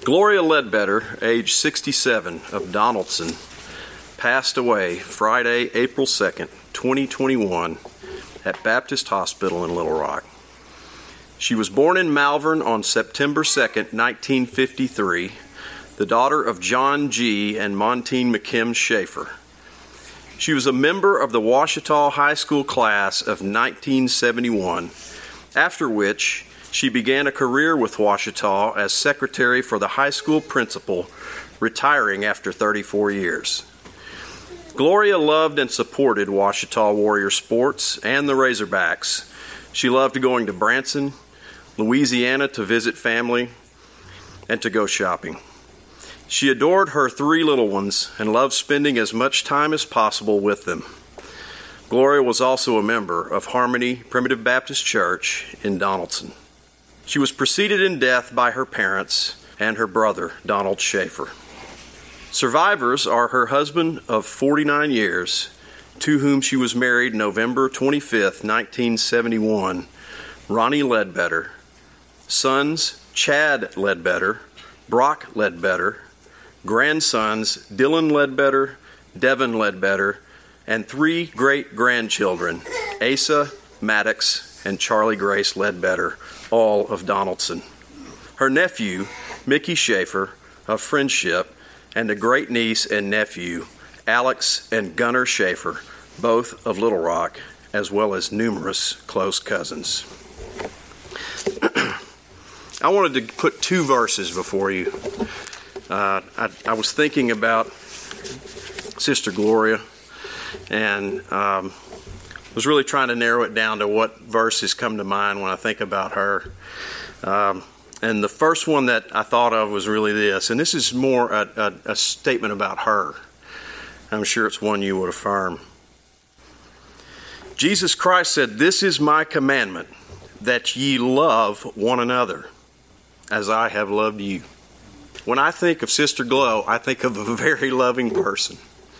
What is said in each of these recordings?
Gloria Ledbetter, age 67, of Donaldson, passed away Friday, April 2nd, 2021, at Baptist Hospital in Little Rock. She was born in Malvern on September 2nd, 1953, the daughter of John G. and Montine McKim Schaefer. She was a member of the Ouachita High School class of 1971, after which she began a career with Ouachita as secretary for the high school principal, retiring after 34 years. Gloria loved and supported Ouachita Warrior sports and the Razorbacks. She loved going to Branson, Louisiana to visit family and to go shopping. She adored her 3 little ones and loved spending as much time as possible with them. Gloria was also a member of Harmony Primitive Baptist Church in Donaldson. She was preceded in death by her parents and her brother, Donald Schaefer. Survivors are her husband of 49 years, to whom she was married November 25th, 1971, Ronnie Ledbetter, sons Chad Ledbetter, Brock Ledbetter, grandsons Dylan Ledbetter, Devin Ledbetter, and 3 great-grandchildren, Asa, Maddox, and Charlie Grace Ledbetter, all of Donaldson. Her nephew, Mickey Schaefer, of Friendship, and a great-niece and nephew, Alex and Gunnar Schaefer, both of Little Rock, as well as numerous close cousins. I wanted to put 2 verses before you. I was thinking about Sister Gloria, and was really trying to narrow it down to what verses come to mind when I think about her. And the first one that I thought of was really this, and this is more a statement about her. I'm sure it's one you would affirm. Jesus Christ said, "This is my commandment, that ye love one another, as I have loved you." When I think of Sister Glow, I think of a very loving person.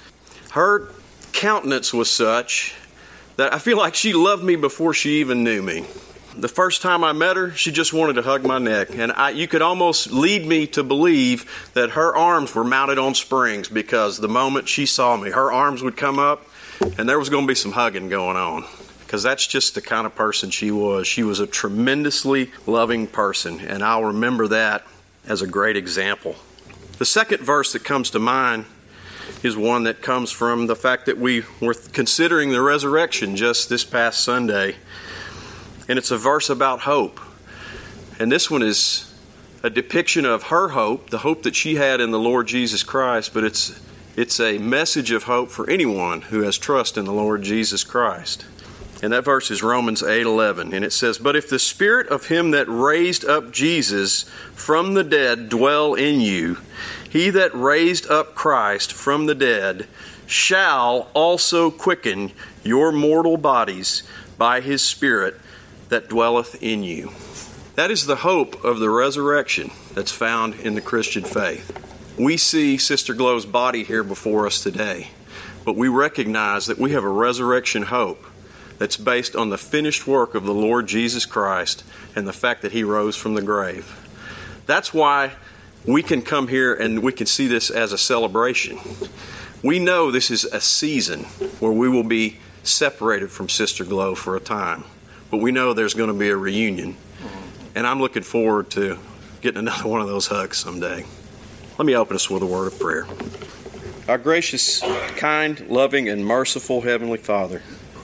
Her countenance was such that I feel like she loved me before she even knew me. The first time I met her, she just wanted to hug my neck. And you could almost lead me to believe that her arms were mounted on springs, because the moment she saw me, her arms would come up and there was going to be some hugging going on. Because that's just the kind of person she was. She was a tremendously loving person, and I'll remember that as a great example. The second verse that comes to mind is one that comes from the fact that we were considering the resurrection just this past Sunday. And it's a verse about hope. And this one is a depiction of her hope, the hope that she had in the Lord Jesus Christ, but it's a message of hope for anyone who has trust in the Lord Jesus Christ. And that verse is Romans 8:11, and it says, "But if the spirit of him that raised up Jesus from the dead dwell in you, he that raised up Christ from the dead shall also quicken your mortal bodies by his Spirit that dwelleth in you." That is the hope of the resurrection that's found in the Christian faith. We see Sister Glow's body here before us today, but we recognize that we have a resurrection hope that's based on the finished work of the Lord Jesus Christ and the fact that he rose from the grave. That's why we can come here and we can see this as a celebration. We know this is a season where we will be separated from Sister Glow for a time, but we know there's going to be a reunion, and I'm looking forward to getting another one of those hugs someday. Let me open us with a word of prayer. Our gracious, kind, loving, and merciful Heavenly Father,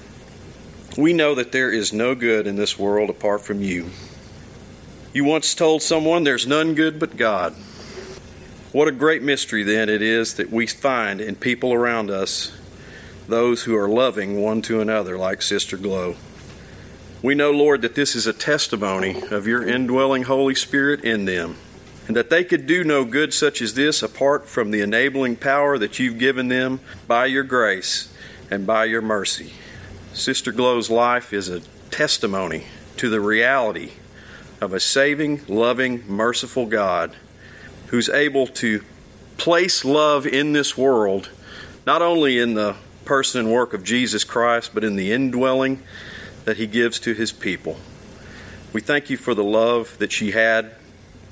we know that there is no good in this world apart from you. You once told someone there's none good but God. What a great mystery then it is that we find in people around us, those who are loving one to another like Sister Glow. We know, Lord, that this is a testimony of your indwelling Holy Spirit in them, and that they could do no good such as this apart from the enabling power that you've given them by your grace and by your mercy. Sister Glow's life is a testimony to the reality of a saving, loving, merciful God who's able to place love in this world, not only in the person and work of Jesus Christ, but in the indwelling that he gives to his people. We thank you for the love that she had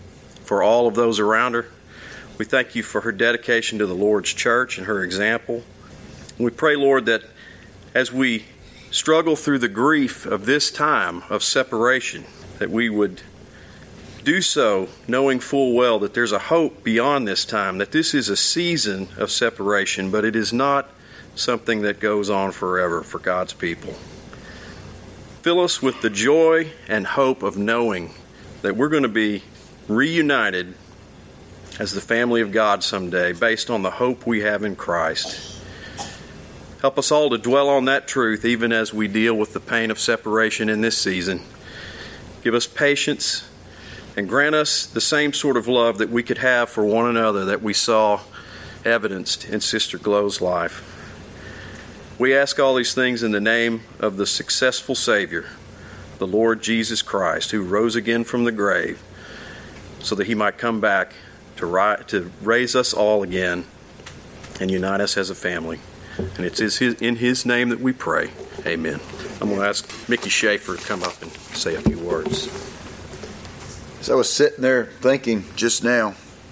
for all of those around her. We thank you for her dedication to the Lord's church and her example. We pray, Lord, that as we struggle through the grief of this time of separation, that we would do so knowing full well that there's a hope beyond this time, that this is a season of separation, but it is not something that goes on forever for God's people. Fill us with the joy and hope of knowing that we're going to be reunited as the family of God someday based on the hope we have in Christ. Help us all to dwell on that truth even as we deal with the pain of separation in this season. Give us patience and grant us the same sort of love that we could have for one another that we saw evidenced in Sister Glow's life. We ask all these things in the name of the successful Savior, the Lord Jesus Christ, who rose again from the grave so that he might come back to raise us all again and unite us as a family. And it's in his name that we pray. Amen. I'm going to ask Mickey Schaefer to come up and say a few words. So I was sitting there thinking just now,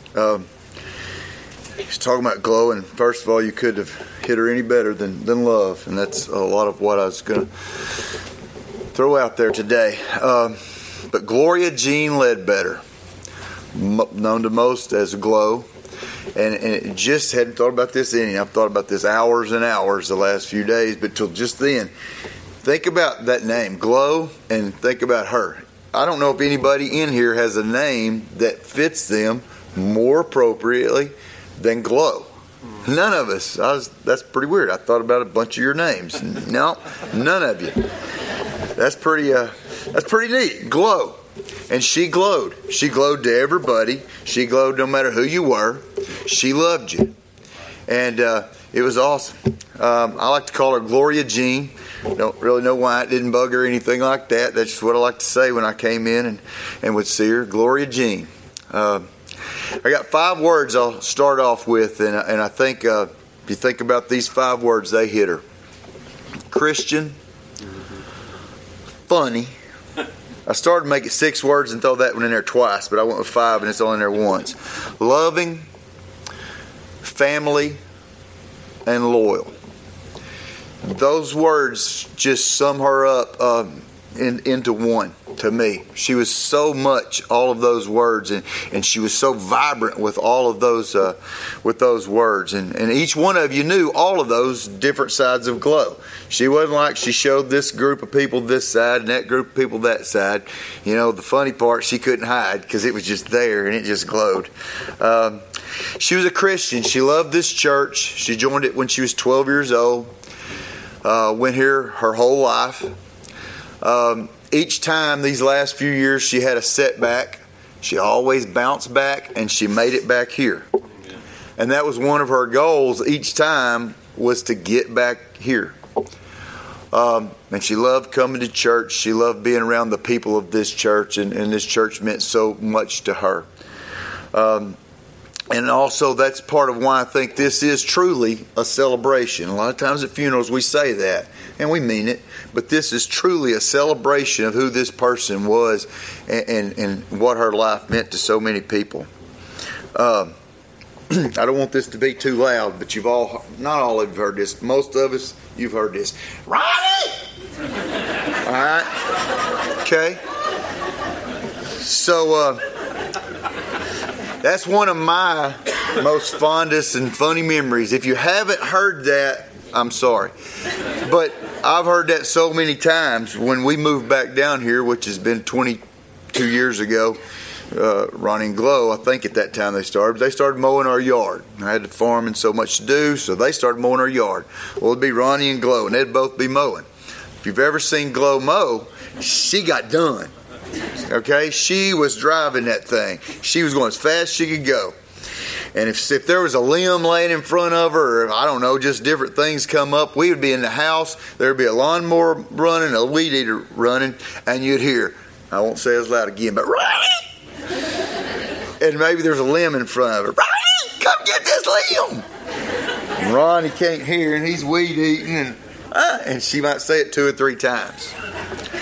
he's talking about Glow, and first of all, you could have hit her any better than love, and that's a lot of what I was going to throw out there today. But Gloria Jean Ledbetter, known to most as Glow, and just hadn't thought about this any. I've thought about this hours and hours the last few days, but till just then, think about that name, Glow, and think about her. I don't know if anybody in here has a name that fits them more appropriately than Glow. None of us. That's pretty weird. I thought about a bunch of your names. No, none of you. That's pretty neat. Glow. And she glowed. She glowed to everybody. She glowed no matter who you were. She loved you. And it was awesome. I like to call her Gloria Jean. Don't really know why it didn't bug her or anything like that. That's just what I like to say when I came in and would see her. Gloria Jean. I got 5 words I'll start off with, and I think if you think about these 5 words, they hit her. Christian, funny. I started to make it 6 words and throw that one in there twice, but I went with 5 and it's only in there once. Loving, family, and loyal. Those words just sum her up into one to me. She was so much all of those words, and she was so vibrant with all of those words. And each one of you knew all of those different sides of Glow. She wasn't like she showed this group of people this side and that group of people that side. You know, the funny part, she couldn't hide because it was just there and it just glowed. She was a Christian. She loved this church. She joined it when she was 12 years old. Went here her whole life. Each time these last few years she had a setback, she always bounced back and she made it back here. Amen. And that was one of her goals each time, was to get back here. And she loved coming to church. She loved being around the people of this church, and this church meant so much to her. And also that's part of why I think this is truly a celebration. A lot of times at funerals we say that, and we mean it, but this is truly a celebration of who this person was and what her life meant to so many people. I don't want this to be too loud, but not all of you heard this. Most of us, you've heard this. Ronnie! All right? Okay? So, that's one of my most fondest and funny memories. If you haven't heard that, I'm sorry. But I've heard that so many times. When we moved back down here, which has been 22 years ago, Ronnie and Glow, I think at that time they started mowing our yard. I had the farm and so much to do, so they started mowing our yard. Well, it'd be Ronnie and Glow, and they'd both be mowing. If you've ever seen Glow mow, she got done. Okay, she was driving that thing. She was going as fast as she could go. And if there was a limb laying in front of her, or I don't know, just different things come up, we would be in the house, there'd be a lawnmower running, a weed eater running, and you'd hear, I won't say it as loud again, but Ronnie! And maybe there's a limb in front of her. Ronnie, come get this limb! And Ronnie can't hear, and he's weed eating, and she might say it 2 or 3 times.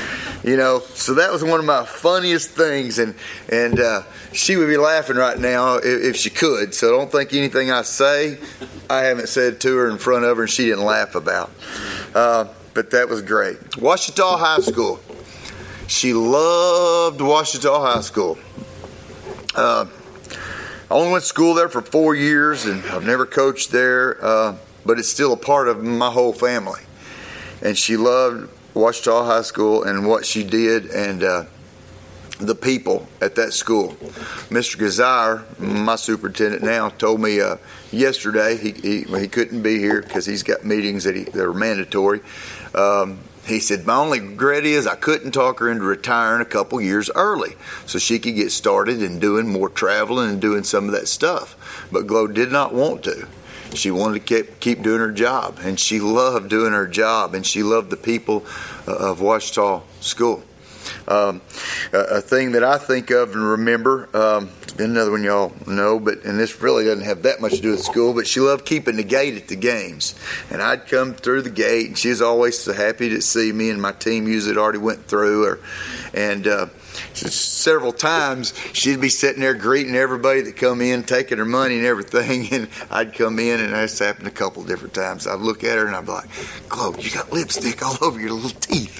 So that was one of my funniest things, and she would be laughing right now if she could. So don't think anything I say I haven't said to her in front of her and she didn't laugh about. But that was great. Ouachita High School. She loved Ouachita High School. I only went to school there for 4 years, and I've never coached there, but it's still a part of my whole family. And she loved Ouachita High School and what she did, and the people at that school. Mr. Gazire, my superintendent now, told me yesterday he couldn't be here because he's got meetings that are mandatory. He said, my only regret is I couldn't talk her into retiring a couple years early so she could get started and doing more traveling and doing some of that stuff. But Glo did not want to. She wanted to keep doing her job, and she loved doing her job, and she loved the people of Ouachita School. A thing that I think of and remember, it's been another one y'all know, and this really doesn't have that much to do with school, but she loved keeping the gate at the games. And I'd come through the gate, and she was always so happy to see me, and my team usually already went through her. And several times she'd be sitting there greeting everybody that come in, taking her money and everything, and I'd come in, and that's happened a couple of different times. I'd look at her and I'd be like, Glo, you got lipstick all over your little teeth.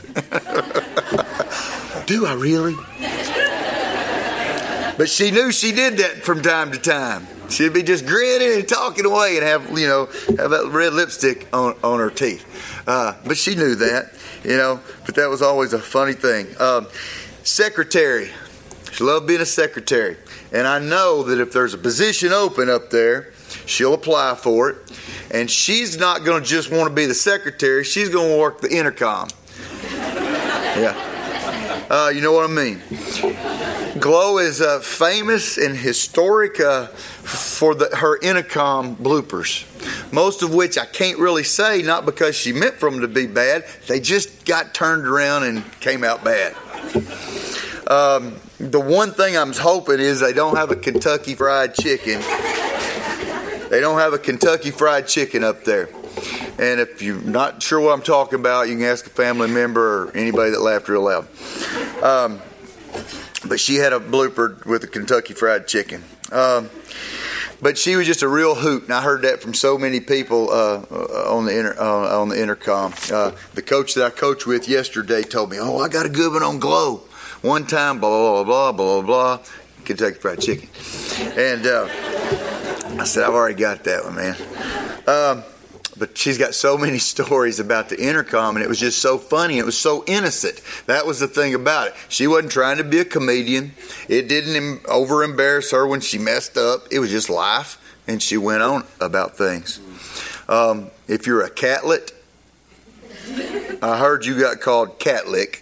Do I really? But she knew she did that from time to time. She'd be just grinning and talking away and have that red lipstick on her teeth. But she knew that, but that was always a funny thing. Secretary. She loved being a secretary. And I know that if there's a position open up there, she'll apply for it. And she's not going to just want to be the secretary. She's going to work the intercom. Yeah. You know what I mean? Glo is famous and historic for her intercom bloopers. Most of which I can't really say, not because she meant for them to be bad. They just got turned around and came out bad. The one thing I'm hoping is they don't have a Kentucky Fried Chicken. They don't have a Kentucky Fried Chicken up there. And if you're not sure what I'm talking about, you can ask a family member or anybody that laughed real loud. But she had a blooper with a Kentucky Fried Chicken. But she was just a real hoot, and I heard that from so many people on the intercom. The coach that I coached with yesterday told me, I got a good one on Glo. One time, blah, blah, blah, blah, blah, blah, Kentucky Fried Chicken. And I said, I've already got that one, man. But she's got so many stories about the intercom, and it was just so funny. It was so innocent. That was the thing about it. She wasn't trying to be a comedian. It didn't over-embarrass her when she messed up. It was just life, and she went on about things. If you're a catlet, I heard you got called Catlick.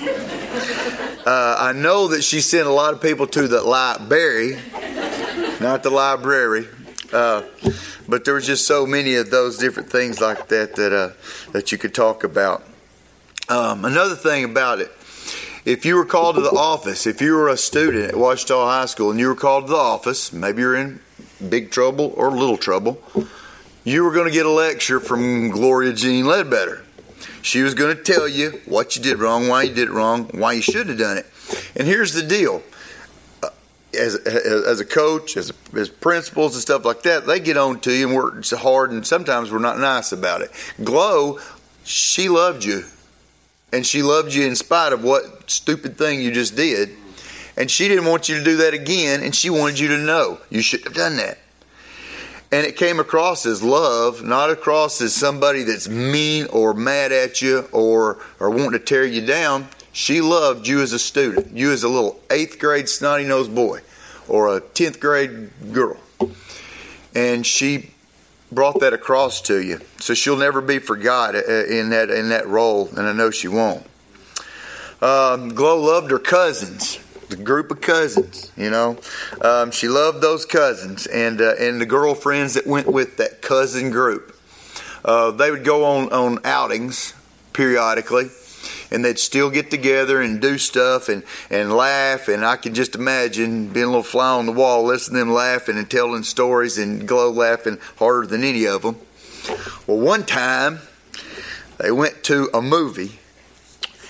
I know that she sent a lot of people to the library, not the library. But there was just so many of those different things like that you could talk about. Another thing about it, if you were called to the office, if you were a student at Ouachita High School and you were called to the office, maybe you're in big trouble or little trouble, you were going to get a lecture from Gloria Jean Ledbetter. She was going to tell you what you did wrong, why you did it wrong, why you should have done it. And here's the deal. As a coach, as principals and stuff like that, they get on to you and work hard, and sometimes we're not nice about it. Glo, she loved you, and she loved you in spite of what stupid thing you just did, and she didn't want you to do that again, and she wanted you to know you shouldn't have done that. And it came across as love, not across as somebody that's mean or mad at you or wanting to tear you down. She loved you as a student, you as a little 8th grade snotty-nosed boy or a 10th grade girl. And she brought that across to you. So she'll never be forgot in that role, and I know she won't. Glo loved her cousins, the group of cousins, She loved those cousins and the girlfriends that went with that cousin group. They would go on outings periodically, and they'd still get together and do stuff and laugh. And I could just imagine being a little fly on the wall, listening to them laughing and telling stories, and Glo laughing harder than any of them. Well, one time they went to a movie,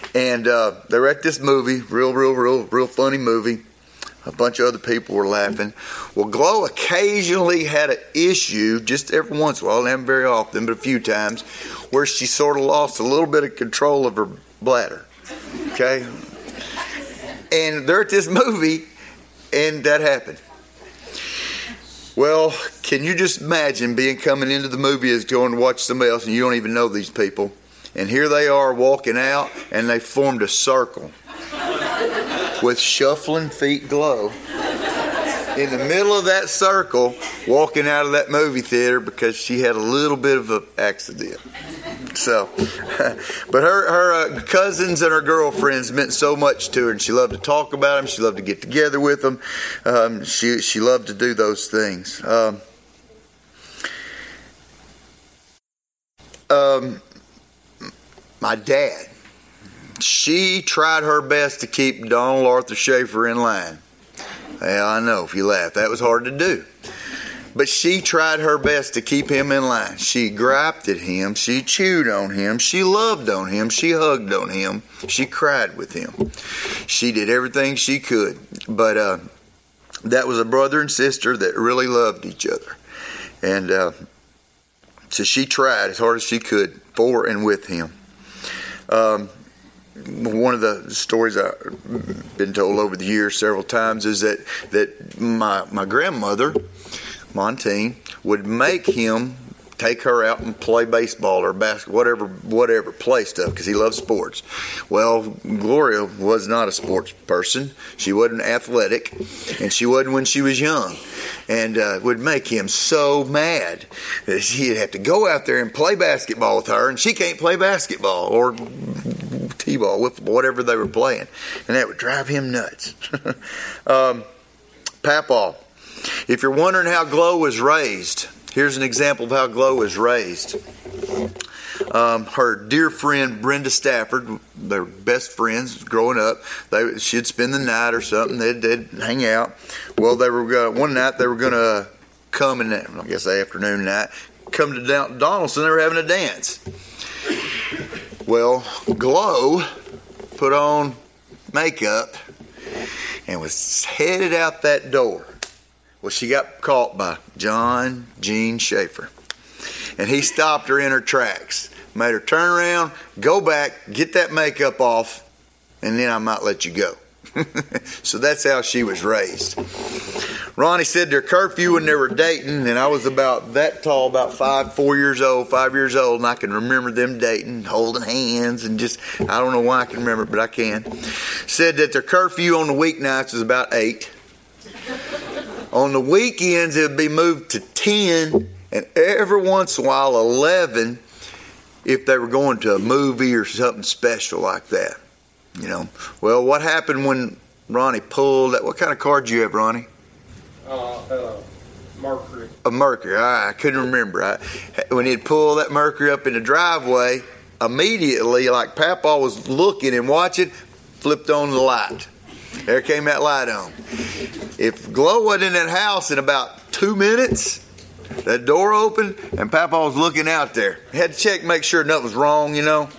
And they were at this movie, real funny movie. A bunch of other people were laughing. Well, Glow occasionally had an issue, just every once in a while, not very often, but a few times, where she sort of lost a little bit of control of her bladder. Okay? And they're at this movie, and that happened. Well, can you just imagine coming into the movie as going to watch somebody else, and you don't even know these people, and here they are walking out, and they formed a circle with shuffling feet Glow in the middle of that circle, walking out of that movie theater because she had a little bit of an accident. So, but her cousins and her girlfriends meant so much to her, and she loved to talk about them. She loved to get together with them. She loved to do those things. My dad, she tried her best to keep Donald Arthur Schaefer in line. Yeah, I know, if you laugh, that was hard to do. But she tried her best to keep him in line. She griped at him. She chewed on him. She loved on him. She hugged on him. She cried with him. She did everything she could. But that was a brother and sister that really loved each other. And so she tried as hard as she could for and with him. One of the stories I've been told over the years several times is that my grandmother, Montine, would make him take her out and play baseball or basketball, whatever, play stuff, because he loved sports. Well, Gloria was not a sports person. She wasn't athletic, and she wasn't when she was young, and would make him so mad that he'd have to go out there and play basketball with her, and she can't play basketball or t-ball, whatever they were playing, and that would drive him nuts. Papaw. If you're wondering how Glow was raised, here's an example of how Glow was raised. Her dear friend Brenda Stafford, they were best friends growing up. She'd spend the night or something. They'd hang out. Well, one night they were going to come in, I guess the afternoon night, come to Donaldson. They were having a dance. Well, Glow put on makeup and was headed out that door. Well, she got caught by John Gene Schaefer. And he stopped her in her tracks. Made her turn around, go back, get that makeup off, and then I might let you go. So that's how she was raised. Ronnie said their curfew when they were dating, and I was about that tall, about 5 years old, and I can remember them dating, holding hands, and just, I don't know why I can remember it, but I can. Said that their curfew on the weeknights was about 8. On the weekends, it would be moved to 10, and every once in a while, 11, if they were going to a movie or something special like that. You know. Well, what happened when Ronnie pulled that? What kind of car did you have, Ronnie? Mercury. A Mercury. I couldn't remember. When he'd pull that Mercury up in the driveway, immediately, like Papa was looking and watching, flipped on the light. There came that light on. If Glow wasn't in that house in about 2 minutes, that door opened and Papa was looking out there. He had to check, make sure nothing was wrong, you know.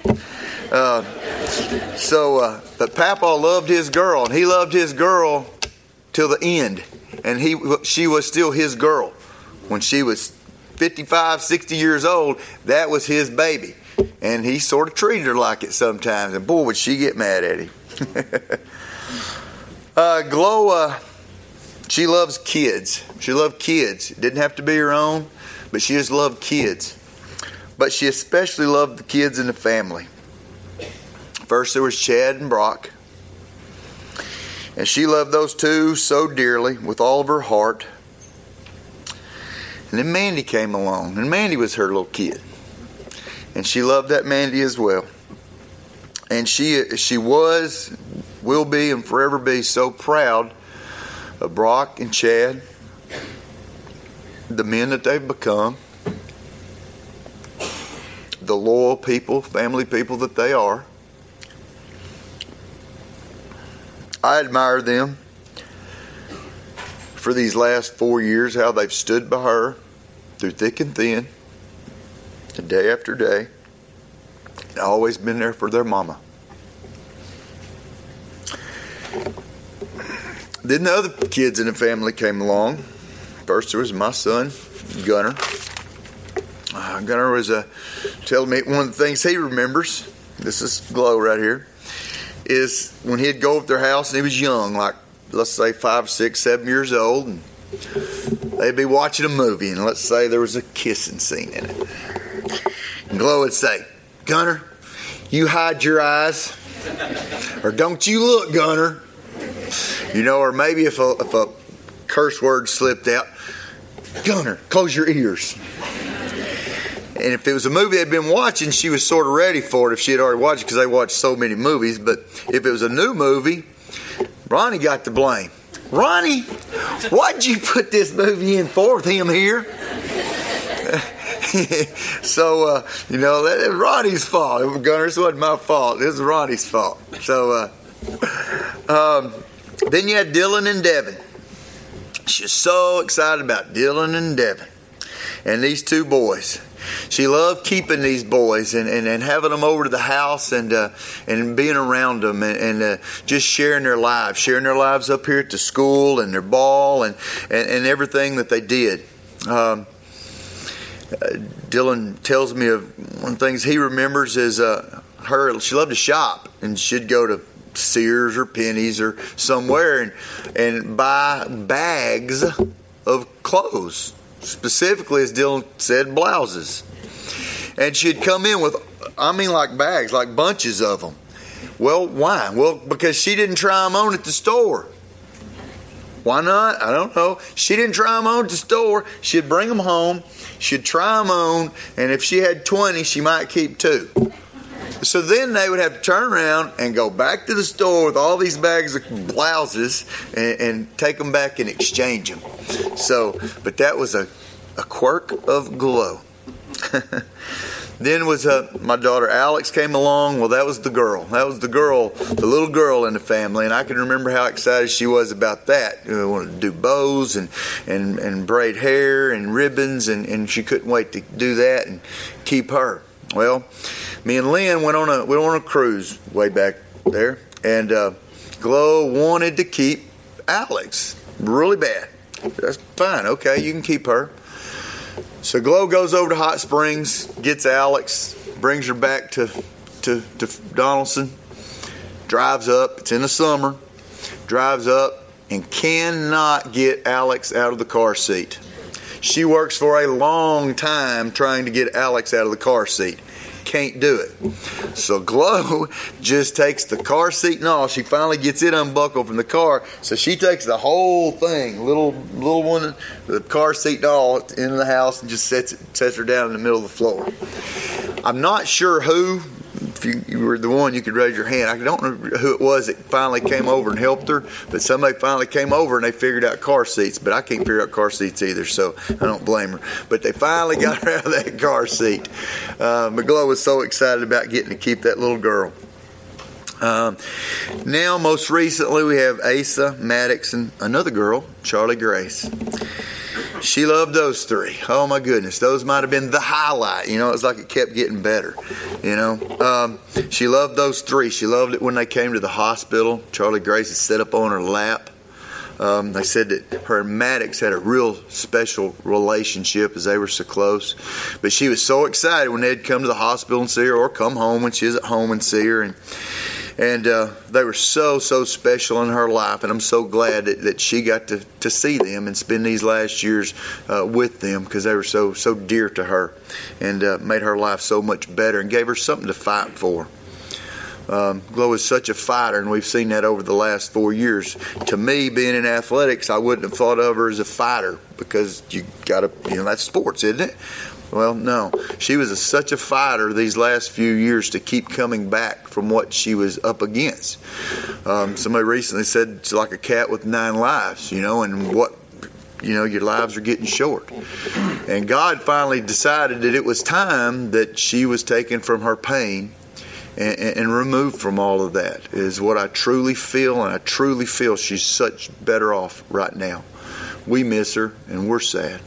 But Papa loved his girl, and he loved his girl till the end. And she was still his girl. When she was 55, 60 years old, that was his baby. And he sort of treated her like it sometimes. And boy, would she get mad at him. Glow, she loves kids. She loved kids. It didn't have to be her own, but she just loved kids. But she especially loved the kids in the family. First there was Chad and Brock. And she loved those two so dearly with all of her heart. And then Mandy came along, and Mandy was her little kid. And she loved that Mandy as well. And she will be, and forever be so proud of Brock and Chad, the men that they've become, the loyal people, family people that they are. I admire them for these last 4 years, how they've stood by her through thick and thin, day after day, and always been there for their mama. Then the other kids in the family came along. First there was my son, Gunner. Gunner was telling me one of the things he remembers, this is Glow right here, is when he'd go over to their house and he was young, like let's say 5, 6, 7 years old, and they'd be watching a movie, and let's say there was a kissing scene in it. And Glow would say, Gunner, you hide your eyes, or don't you look, Gunner. You know, or maybe if a curse word slipped out, Gunner, close your ears. And if it was a movie they'd been watching, she was sort of ready for it if she had already watched it, because they watched so many movies. But if it was a new movie, Ronnie got the blame. Ronnie, why'd you put this movie in for with him here? So, you know, that was Ronnie's fault. Gunner, this wasn't my fault. This was Ronnie's fault. So, then you had Dylan and Devin. She's so excited about Dylan and Devin and these two boys. She loved keeping these boys and having them over to the house and being around them and just sharing their lives up here at the school and their ball and everything that they did. Dylan tells me of one of the things he remembers is she loved to shop, and she'd go to Sears or Penny's or somewhere and buy bags of clothes. Specifically, as Dylan said, blouses. And she'd come in with, like bags, like bunches of them. Well, why? Well, because she didn't try them on at the store. Why not? I don't know. She didn't try them on at the store. She'd bring them home. She'd try them on. And if she had 20, she might keep 2. So then they would have to turn around and go back to the store with all these bags of blouses and take them back and exchange them. So, but that was a quirk of Glow. Then was my daughter Alex came along. Well, that was the girl. That was the little girl in the family. And I can remember how excited she was about that. You know, wanted to do bows and braid hair and ribbons. And she couldn't wait to do that and keep her. Well, me and Lynn went on a cruise way back there, and Glow wanted to keep Alex really bad. That's fine. Okay, you can keep her. So Glow goes over to Hot Springs, gets Alex, brings her back to Donaldson, drives up. It's in the summer. Drives up and cannot get Alex out of the car seat. She works for a long time trying to get Alex out of the car seat. Can't do it. So Glow just takes the car seat and all. She finally gets it unbuckled from the car. So she takes the whole thing, little one, the car seat and all, into the house and just sets her down in the middle of the floor. I'm not sure who. If you were the one, you could raise your hand. I don't know who it was that finally came over and helped her, but somebody finally came over and they figured out car seats. But I can't figure out car seats either, so I don't blame her. But they finally got her out of that car seat. Glow was so excited about getting to keep that little girl. Now, most recently, we have Asa, Maddox, and another girl, Charlie Grace. She loved those 3. Oh my goodness, those might have been the highlight. You know, it was like it kept getting better. You know, she loved those 3. She loved it when they came to the hospital. Charlie Grace is set up on her lap. They said that her and Maddox had a real special relationship as they were so close. But she was so excited when they'd come to the hospital and see her, or come home when she was at home and see her. And they were so special in her life, and I'm so glad that she got to see them and spend these last years with them, because they were so dear to her and made her life so much better and gave her something to fight for. Glow is such a fighter, and we've seen that over the last 4 years. To me, being in athletics, I wouldn't have thought of her as a fighter, because you got to, that's sports, isn't it? Well, no. She was such a fighter these last few years to keep coming back from what she was up against. Somebody recently said it's like a cat with 9 lives, and your lives are getting short. And God finally decided that it was time that she was taken from her pain and removed from all of that, is what I truly feel, and I truly feel she's such better off right now. We miss her, and we're sad.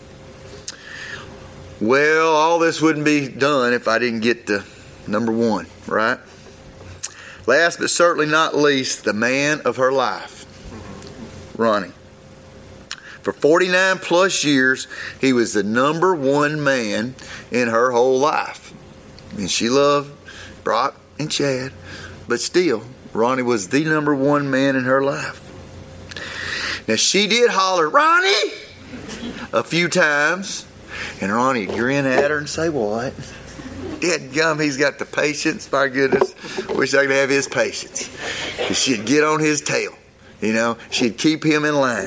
Well, all this wouldn't be done if I didn't get to number 1, right? Last but certainly not least, the man of her life. Ronnie. For 49 plus years, he was the number one man in her whole life. And she loved Brock and Chad, but still, Ronnie was the number one man in her life. Now, she did holler, "Ronnie!" a few times, and Ronnie would grin at her and say, "What?" Dadgum, he's got the patience. My goodness, wish I could have his patience. She'd get on his tail, she'd keep him in line.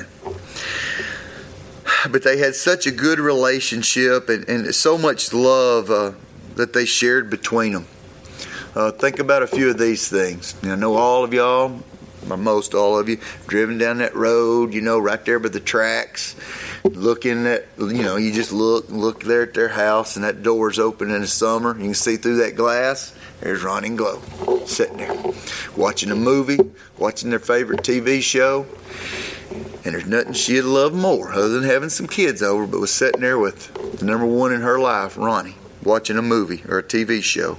But they had such a good relationship and so much love that they shared between them. Think about a few of these things. I know all of y'all, most all of you, driven down that road, right there by the tracks, looking at, you just look there at their house, and that door's open in the summer. You can see through that glass. There's Ronnie and Glow sitting there, watching a movie, watching their favorite TV show. And there's nothing she'd love more other than having some kids over, but was sitting there with the number one in her life, Ronnie, watching a movie or a TV show.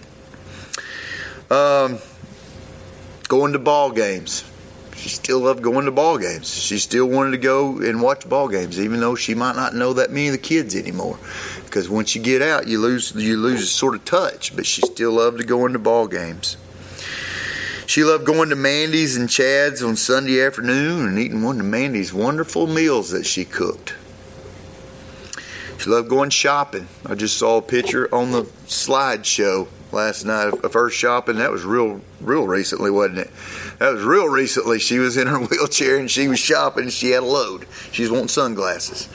Going to ball games. She still loved going to ball games. She still wanted to go and watch ball games, even though she might not know that many of the kids anymore. Because once you get out, you lose sort of touch. But she still loved to go into ball games. She loved going to Mandy's and Chad's on Sunday afternoon and eating one of Mandy's wonderful meals that she cooked. She loved going shopping. I just saw a picture on the slideshow last night of her shopping. That was real recently, wasn't it? That was real recently. She was in her wheelchair and she was shopping and she had a load. She was wanting sunglasses.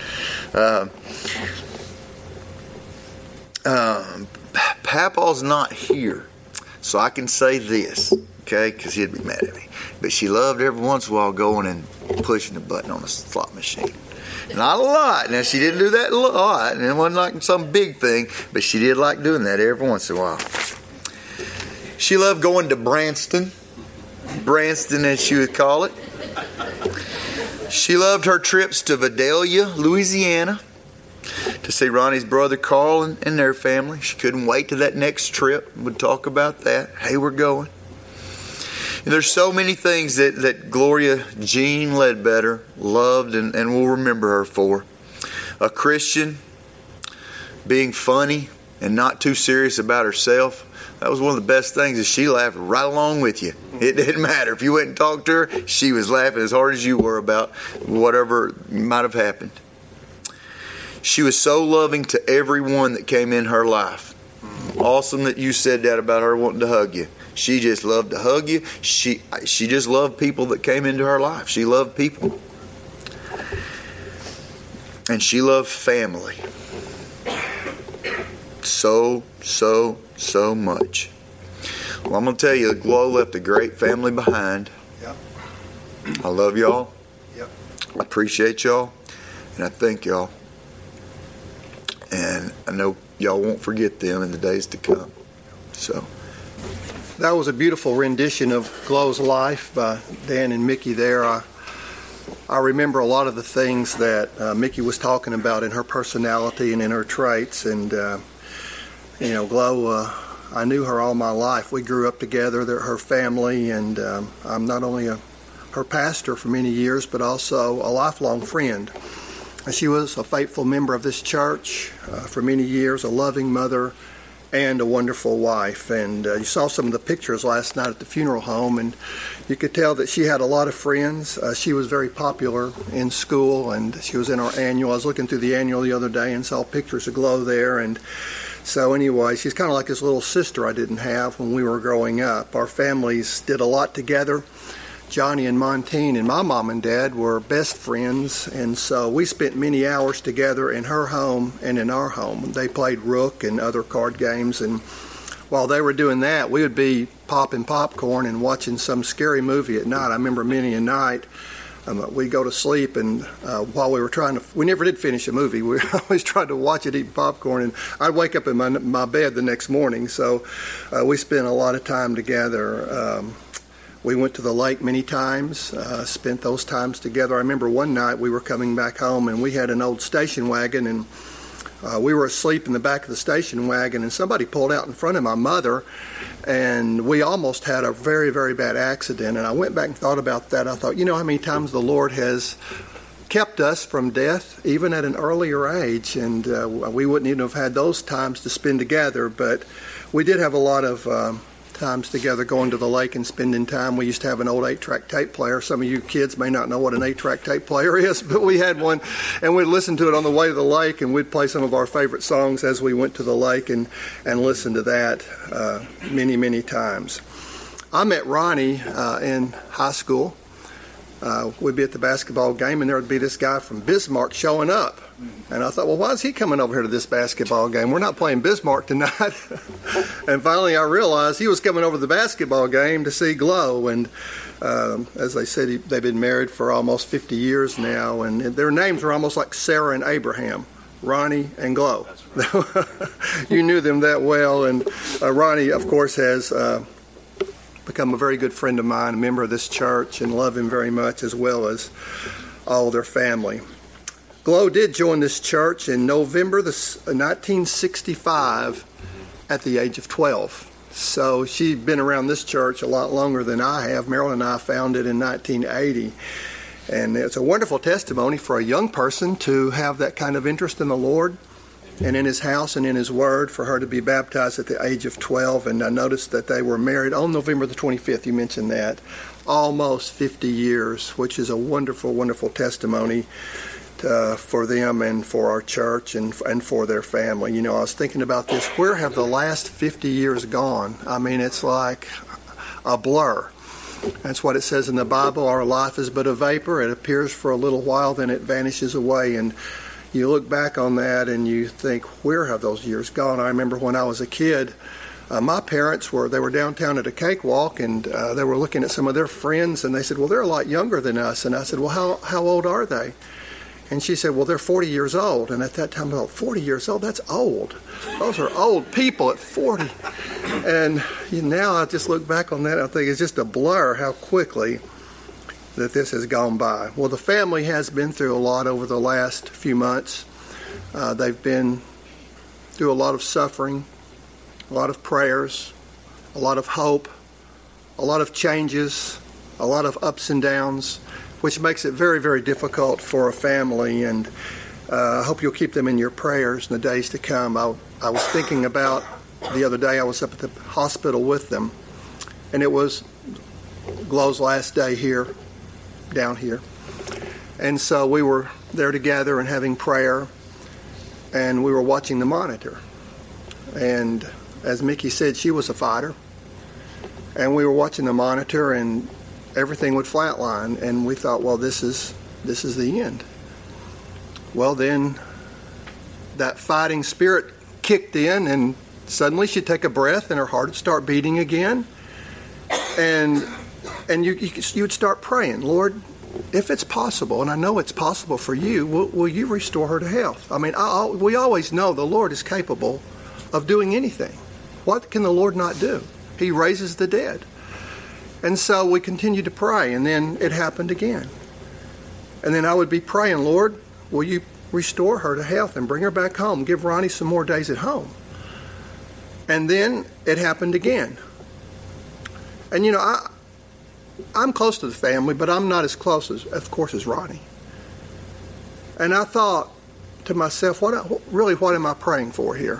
Papa's not here, so I can say this. Okay, because he'd be mad at me. But she loved every once in a while going and pushing the button on a slot machine. Not a lot. Now, she didn't do that a lot, and it wasn't like some big thing, but she did like doing that every once in a while. She loved going to Branston as she would call it. She loved her trips to Vidalia, Louisiana, to see Ronnie's brother Carl and their family. She couldn't wait till that next trip. We'd talk about that. Hey, we're going. And there's so many things that Gloria Jean Ledbetter loved and will remember her for. A Christian, being funny and not too serious about herself. That was one of the best things, is she laughed right along with you. It didn't matter. If you went and talked to her, she was laughing as hard as you were about whatever might have happened. She was so loving to everyone that came in her life. Awesome that you said that about her wanting to hug you. She just loved to hug you. She just loved people that came into her life. She loved people. And she loved family. So much. Well, I'm going to tell you, Glow left a great family behind. Yep. I love y'all. Yep. I appreciate y'all. And I thank y'all. And I know y'all won't forget them in the days to come. So... That was a beautiful rendition of Glow's life by Dan and Mickey there. I remember a lot of the things that Mickey was talking about in her personality and in her traits. And, Glow, I knew her all my life. We grew up together, her family, and I'm not only her pastor for many years, but also a lifelong friend. She was a faithful member of this church for many years, a loving mother, and a wonderful wife. And you saw some of the pictures last night at the funeral home, and you could tell that she had a lot of friends. She was very popular in school, and she was in our annual. I was looking through the annual the other day and saw pictures of Glow there. And so anyway, she's kind of like this little sister I didn't have when we were growing up. Our families did a lot together. Johnny and Montine and my mom and dad were best friends, and so we spent many hours together in her home and in our home. They played Rook and other card games, and while they were doing that, we would be popping popcorn and watching some scary movie at night. I remember many a night we'd go to sleep, and while we never did finish a movie. We always tried to watch it, eat popcorn, and I'd wake up in my bed the next morning. So we spent a lot of time together. We went to the lake many times, spent those times together. I remember one night we were coming back home, and we had an old station wagon, and We were asleep in the back of the station wagon, and somebody pulled out in front of my mother, and we almost had a very, very bad accident. And I went back and thought about that. I thought, how many times the Lord has kept us from death, even at an earlier age, and we wouldn't even have had those times to spend together, but we did have a lot of times together going to the lake and spending time. We used to have an old 8-track tape player. Some of you kids may not know what an 8-track tape player is, but we had one, and we'd listen to it on the way to the lake, and we'd play some of our favorite songs as we went to the lake and listen to that many, many times. I met Ronnie in high school. We'd be at the basketball game, and there would be this guy from Bismarck showing up. And I thought, well, why is he coming over here to this basketball game? We're not playing Bismarck tonight. And finally I realized he was coming over to the basketball game to see Glow. And as they said, they've been married for almost 50 years now. And their names were almost like Sarah and Abraham, Ronnie and Glow. Right. You knew them that well. And Ronnie, of course, has become a very good friend of mine, a member of this church, and love him very much, as well as all their family. Glow did join this church in November 1965 at the age of 12. So she'd been around this church a lot longer than I have. Marilyn and I found it in 1980. And it's a wonderful testimony for a young person to have that kind of interest in the Lord and in His house and in His Word, for her to be baptized at the age of 12. And I noticed that they were married on November the 25th, you mentioned that, almost 50 years, which is a wonderful, wonderful testimony for them and for our church and for their family. I was thinking about this. Where have the last 50 years gone? I mean, it's like a blur. That's what it says in the Bible. Our life is but a vapor. It appears for a little while, then it vanishes away. And you look back on that and you think, where have those years gone? I remember when I was a kid, my parents were downtown at a cakewalk, and they were looking at some of their friends, and they said, well, they're a lot younger than us. And I said, well, how old are they? And she said, well, they're 40 years old. And at that time, I thought, 40 years old? That's old. Those are old people at 40. And now I just look back on that, and I think it's just a blur how quickly that this has gone by. Well, the family has been through a lot over the last few months. They've been through a lot of suffering, a lot of prayers, a lot of hope, a lot of changes, a lot of ups and downs, which makes it very, very difficult for a family. And I hope you'll keep them in your prayers in the days to come. I was thinking about the other day, I was up at the hospital with them, and it was Glow's last day here, down here. And so we were there together and having prayer, and we were watching the monitor. And as Mickey said, she was a fighter. And we were watching the monitor, and everything would flatline, and we thought, well, this is the end. Well, then that fighting spirit kicked in, and suddenly she'd take a breath and her heart would start beating again. And you'd start praying, Lord, if it's possible, and I know it's possible for you, will you restore her to health? I mean, we always know the Lord is capable of doing anything. What can the Lord not do? He raises the dead. And so we continued to pray, and then it happened again. And then I would be praying, Lord, will you restore her to health and bring her back home, give Ronnie some more days at home? And then it happened again. And I'm close to the family, but I'm not as close of course, as Ronnie. And I thought to myself, what am I praying for here?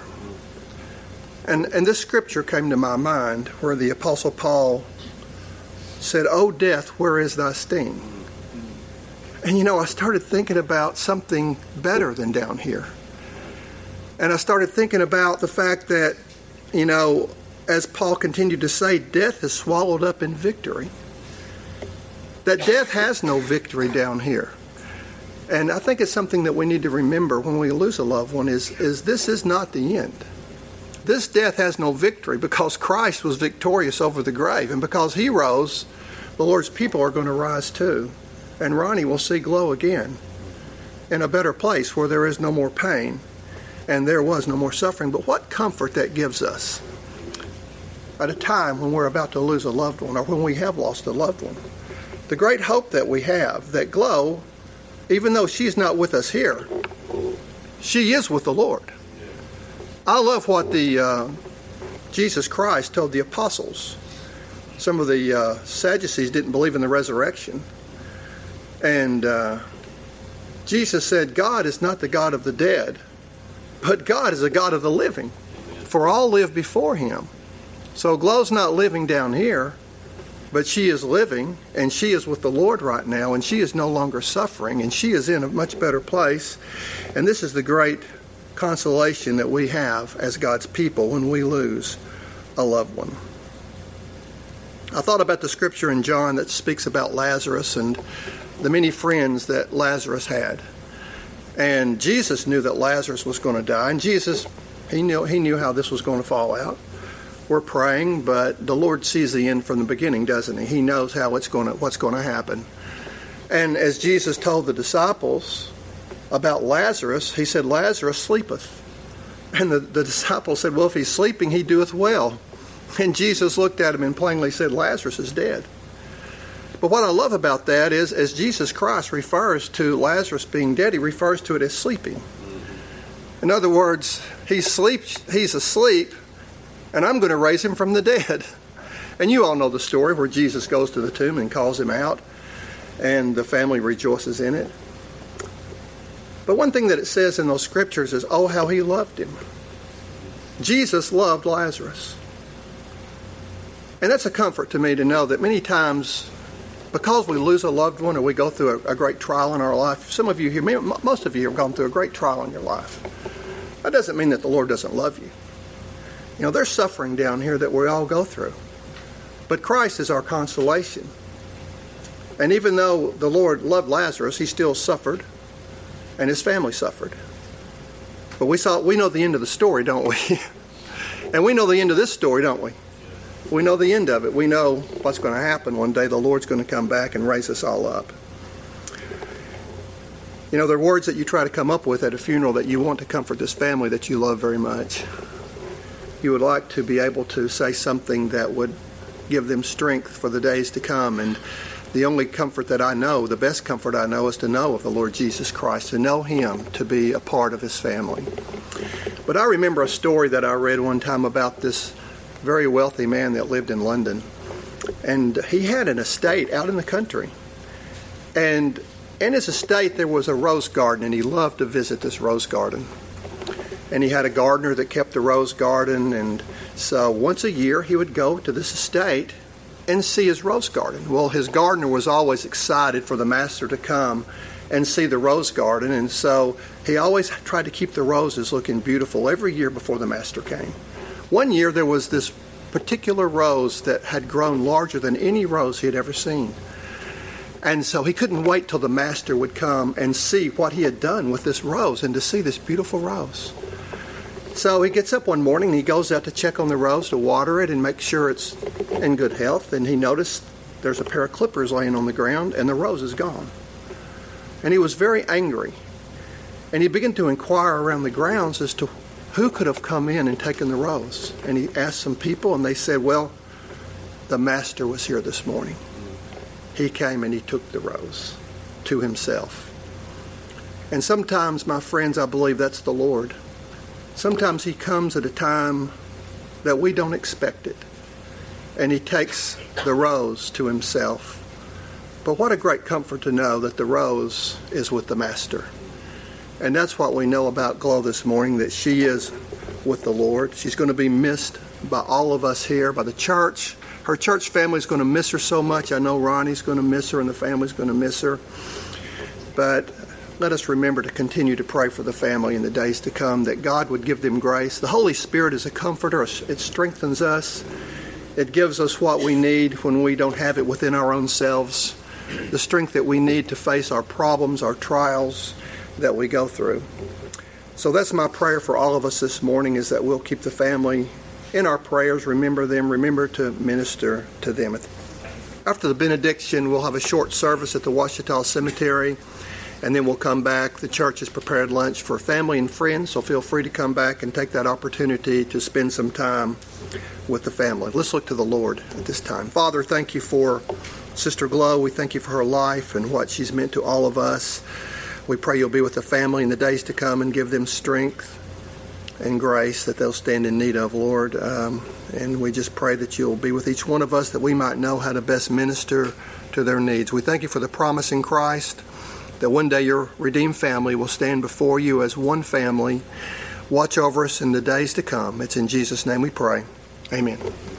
And this scripture came to my mind where the Apostle Paul said, O death, where is thy sting? And I started thinking about something better than down here. And I started thinking about the fact that, as Paul continued to say, death is swallowed up in victory. That death has no victory down here. And I think it's something that we need to remember when we lose a loved one is this is not the end. This death has no victory because Christ was victorious over the grave. And because He rose, the Lord's people are going to rise too. And Ronnie will see Glow again in a better place where there is no more pain and there was no more suffering. But what comfort that gives us at a time when we're about to lose a loved one or when we have lost a loved one. The great hope that we have that Glow, even though she's not with us here, she is with the Lord. I love what Jesus Christ told the apostles. Some of the Sadducees didn't believe in the resurrection. And Jesus said, God is not the God of the dead, but God is the God of the living. For all live before him. So Glow's not living down here, but she is living, and she is with the Lord right now, and she is no longer suffering, and she is in a much better place. And this is the great consolation that we have as God's people when we lose a loved one. I thought about the scripture in John that speaks about Lazarus and the many friends that Lazarus had. And Jesus knew that Lazarus was going to die, and Jesus, he knew how this was going to fall out. We're praying, but the Lord sees the end from the beginning, doesn't he? He knows what's going to happen. And as Jesus told the disciples about Lazarus, he said, Lazarus sleepeth. And the disciples said, well, if he's sleeping, he doeth well. And Jesus looked at him and plainly said, Lazarus is dead. But what I love about that is, as Jesus Christ refers to Lazarus being dead, he refers to it as sleeping. In other words, he's asleep, and I'm going to raise him from the dead. And you all know the story where Jesus goes to the tomb and calls him out, and the family rejoices in it. But one thing that it says in those scriptures is, oh, how he loved him. Jesus loved Lazarus. And that's a comfort to me to know that many times, because we lose a loved one or we go through a great trial in our life, some of you here, most of you have gone through a great trial in your life. That doesn't mean that the Lord doesn't love you. You know, there's suffering down here that we all go through. But Christ is our consolation. And even though the Lord loved Lazarus, he still suffered, and his family suffered. But we know the end of the story, don't we? And we know the end of this story, don't we? We know the end of it. We know what's going to happen one day. The Lord's going to come back and raise us all up. You know, there are words that you try to come up with at a funeral that you want to comfort this family that you love very much. You would like to be able to say something that would give them strength for the days to come. And the only comfort that I know, the best comfort I know, is to know of the Lord Jesus Christ, to know him, to be a part of his family. But I remember a story that I read one time about this very wealthy man that lived in London. And he had an estate out in the country. And in his estate there was a rose garden, and he loved to visit this rose garden. And he had a gardener that kept the rose garden, and so once a year he would go to this estate and see his rose garden. Well, his gardener was always excited for the master to come and see the rose garden, and so he always tried to keep the roses looking beautiful every year before the master came. One year there was this particular rose that had grown larger than any rose he had ever seen. And so he couldn't wait till the master would come and see what he had done with this rose and to see this beautiful rose. So he gets up one morning and he goes out to check on the rose, to water it and make sure it's in good health. And he noticed there's a pair of clippers laying on the ground and the rose is gone. And he was very angry. And he began to inquire around the grounds as to who could have come in and taken the rose. And he asked some people, and they said, well, the master was here this morning. He came and he took the rose to himself. And sometimes, my friends, I believe that's the Lord. Sometimes he comes at a time that we don't expect it. And he takes the rose to himself. But what a great comfort to know that the rose is with the master. And that's what we know about Glow this morning, that she is with the Lord. She's going to be missed by all of us here, by the church. Her church family is going to miss her so much. I know Ronnie's going to miss her and the family's going to miss her. But let us remember to continue to pray for the family in the days to come, that God would give them grace. The Holy Spirit is a comforter. It strengthens us. It gives us what we need when we don't have it within our own selves. The strength that we need to face our problems, our trials that we go through. So that's my prayer for all of us this morning, is that we'll keep the family in our prayers, remember them, remember to minister to them. After the benediction, we'll have a short service at the Ouachita Cemetery, and then we'll come back. The church has prepared lunch for family and friends, so feel free to come back and take that opportunity to spend some time with the family. Let's look to the Lord at this time. Father, thank you for Sister Glow. We thank you for her life and what she's meant to all of us. We pray you'll be with the family in the days to come and give them strength and grace that they'll stand in need of, Lord. And we just pray that you'll be with each one of us, that we might know how to best minister to their needs. We thank you for the promise in Christ that one day your redeemed family will stand before you as one family. Watch over us in the days to come. It's in Jesus' name we pray. Amen.